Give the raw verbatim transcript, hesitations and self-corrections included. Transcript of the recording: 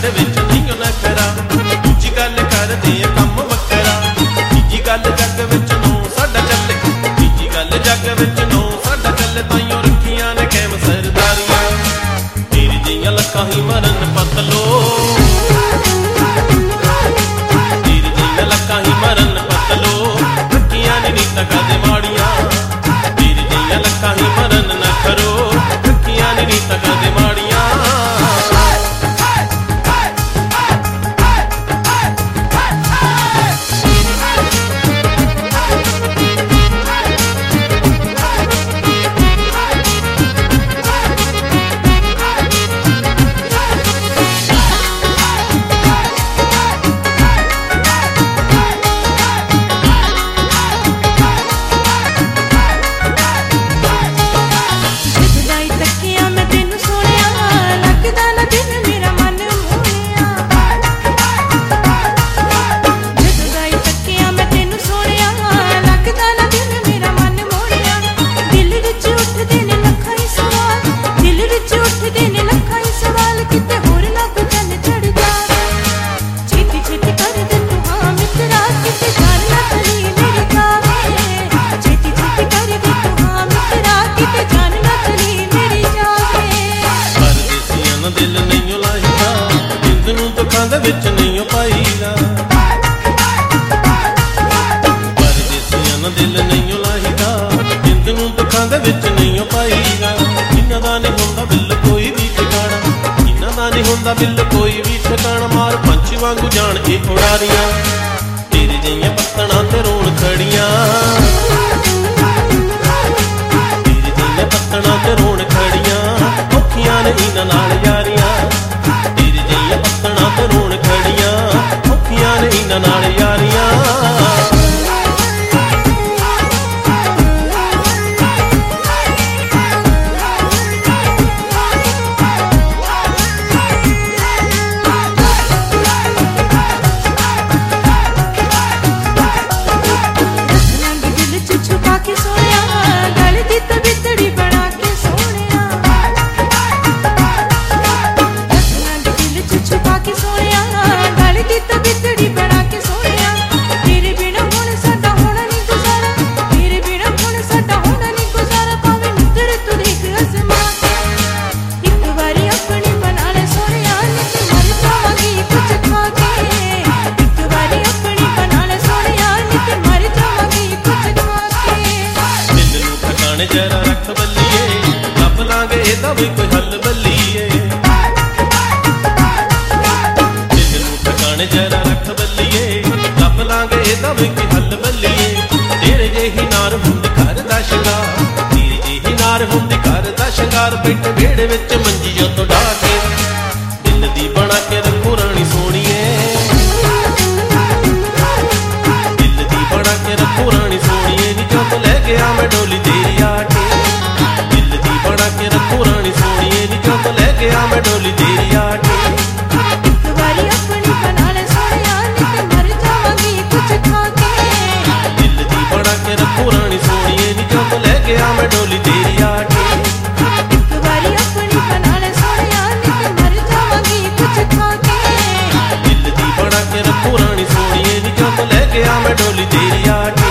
ਸਾਡੇ ਵਿੱਚ ਨਹੀਂ ਨਖਰਾ, ਦੂਜੀ ਗੱਲ ਕਰਦੇ ਆ ਕੰਮ ਵੱਖਰਾ। ਤੀਜੀ ਗੱਲ ਜੱਗ ਵਿੱਚ ਨੋ ਸਾਡਾ ਚੱਲੇ, ਤੀਜੀ ਗੱਲ ਜੱਗ ਵਿੱਚ ਨੋ ਸਾਡਾ ਚੱਲੇ। ਤਾਈਓ ਰੱਖੀਆਂ ਨੇ ਕੈਮ ਸਰਦਾਰੀਆਂ, ਤੇਰੀ ਜਿਹੀਆਂ ਲੱਖਾਂ ਹੀ ਮਰਨ ਪਤਲੋ, ਤੇਰੀ ਜਿਹੀਆਂ ਲੱਖਾਂ ਹੀ ਮਰਨ ਪਤਲੋ। ਰੱਖੀਆਂ ਨੇ ਨੀਤਾਂ ਕਦੇ ਮਾੜੀਆਂ, ਤੇਰੀ ਜਿਹੀਆਂ ਲੱਖਾਂ ਹੀ ਮਰਨ ਨਾ ਕਰੋ। ਰੱਖੀਆਂ ਨੇ ਨੀਤਾਂ ਕਦੇ ਮਾੜੀਆਂ। ਦਿਲ ਨਹੀਂ ਲਾਹੀਦਾ, ਜਿੰਦ ਨੂੰ ਦੁੱਖਾਂ ਦੇ ਵਿੱਚ ਨਹੀਂ ਪਾਈਦਾ। ਪਰਦੇਸੀਆਂ ਨੂੰ ਦਿਲ ਨਹੀਂ ਲਾਹੀਦਾ, ਜਿੰਦ ਨੂੰ ਦੁੱਖਾਂ ਦੇ ਵਿੱਚ ਨਹੀਂ ਪਾਈਦਾ। ਇਹਨਾਂ ਦਾ ਨਹੀਂ ਹੁੰਦਾ ਬਿੱਲ ਕੋਈ ਵੀ ਠਿਕਾਣਾ, ਇਹਨਾਂ ਦਾ ਨਹੀਂ ਹੁੰਦਾ ਬਿੱਲ ਕੋਈ ਵੀ ਠਿਕਾਣਾ। ਮਾਰ ਪੰਛੀ ਵਾਂਗੂ ਜਾਣ ਇਹ ਉਡਾਰੀਆਂ, ਤੇਰੇ ਜਿਹੀਆਂ ਪੱਤਣਾਂ ਤੇ ਰੋਣ ਖੜੀਆਂ, ਤੇਰੇ ਜਿਹੀਆਂ ਪੱਤਣਾਂ ਤੇ ਰੋਣ ਖੜੀਆਂ। ਔਖੀਆਂ ਨੇ ਇਹਨਾਂ ਨਾਲ ਯਾਰੀਆਂ, ਤੇਰੇ ਜਿਹੀਆਂ ਪੱਤਣਾਂ ਤੇ ਰੋਣ ਖੜੀਆਂ। ਔਖੀਆਂ ਨੇ ਇਹਨਾਂ ਨਾਲ ਯਾਰੀਆਂ। ਜਰਾ ਰੱਖ ਬੱਲੀਏ, ਲੱਭ ਲਾਂਗੇ ਇਹਦਾ ਵੀ ਕੋਈ ਹੱਲ ਬੱਲੀਏ। ਦਿਲ ਨੂੰ ਠਿਕਾਣੇ ਜਰਾ ਰੱਖ ਬੱਲੀਏ, ਲੱਭ ਲਾਂਗੇ ਇਹਦਾ ਵੀ ਕੋਈ ਹੱਲ ਬੱਲੀਏ। ਤੇਰੇ ਜਿਹੀ ਨਾਰ ਹੁੰਦੀ ਘਰ ਦਾ ਸ਼ਿੰਗਾਰ, ਤੇਰੀ ਜਿਹੀ ਨਾਰ ਹੁੰਦੀ ਘਰ ਦਾ ਸ਼ਿੰਗਾਰ। ਬੈਠੇ ਵਿਹੜੇ ਵਿੱਚ ਮੰਜੀ ਜੋ ਤੋਂ ਢਾਹ ਕੇ, ਦਿਲ ਦੀ ਬਣਾ ਕੇ ਰੱਖੋ ਰਾਣੀ ਸੋਹਣੀਏ, ਦਿਲ ਦੀ ਬਣਾ ਕੇ ਰੱਖੋ ਰਾਣੀ ਸੋਹਣੀਏ। ਨੀ ਜੋ ਤੋਂ ਲੈ ਗਿਆ ਮੈਂ ਡੋਲੀ ਤੇਰੀ ਆ ਕੇ, ਦਿਲ ਦੀ ਬਣਾ ਕੇ ਰੱਖੋ ਰਾਣੀ ਸੋਹਣੀਏ। ਨੀ ਜੋ ਤੋਂ ਲੈ ਗਿਆ ਮੈਂ ਡੋਲੀ ਤੇਰੀ ਆ ਕੇ। ਇੱਕ ਵਾਰੀ ਆਪਣੀ ਬਣਾ ਲੈ ਸੋਹਣਿਆ, ਨੀ ਤੇ ਮਰ ਜਾਵਾਂਗੀ ਕੁਝ ਖਾ ਕੇ। ਦਿਲ ਦੀ ਬਣਾ ਕੇ ਰੱਖੋ ਰਾਣੀ ਸੋਹਣੀਏ। ਨੀ ਜੋ ਤੋਂ ਲੈ ਗਿਆ ਮੈਂ ਡੋਲੀ ਤੇਰੀ ਆ ਕੇ। ਇੱਕ ਵਾਰੀ ਆਪਣੀ ਬਣਾ ਲੈ ਸੋਹਣਿਆ, ਨੀ ਤੇ ਮਰ ਜਾਵਾਂਗੀ ਕੁਝ ਖਾ ਕੇ। ਦਿਲ ਦੀ ਬਣਾ ਕੇ ਰੱਖੋ ਰਾਣੀ ਸੋਹਣੀਏ। ਨੀ ਜੋ ਤੋਂ ਲੈ ਗਿਆ ਮੈਂ ਡੋਲੀ ਤੇਰੀ ਆ ਕੇ।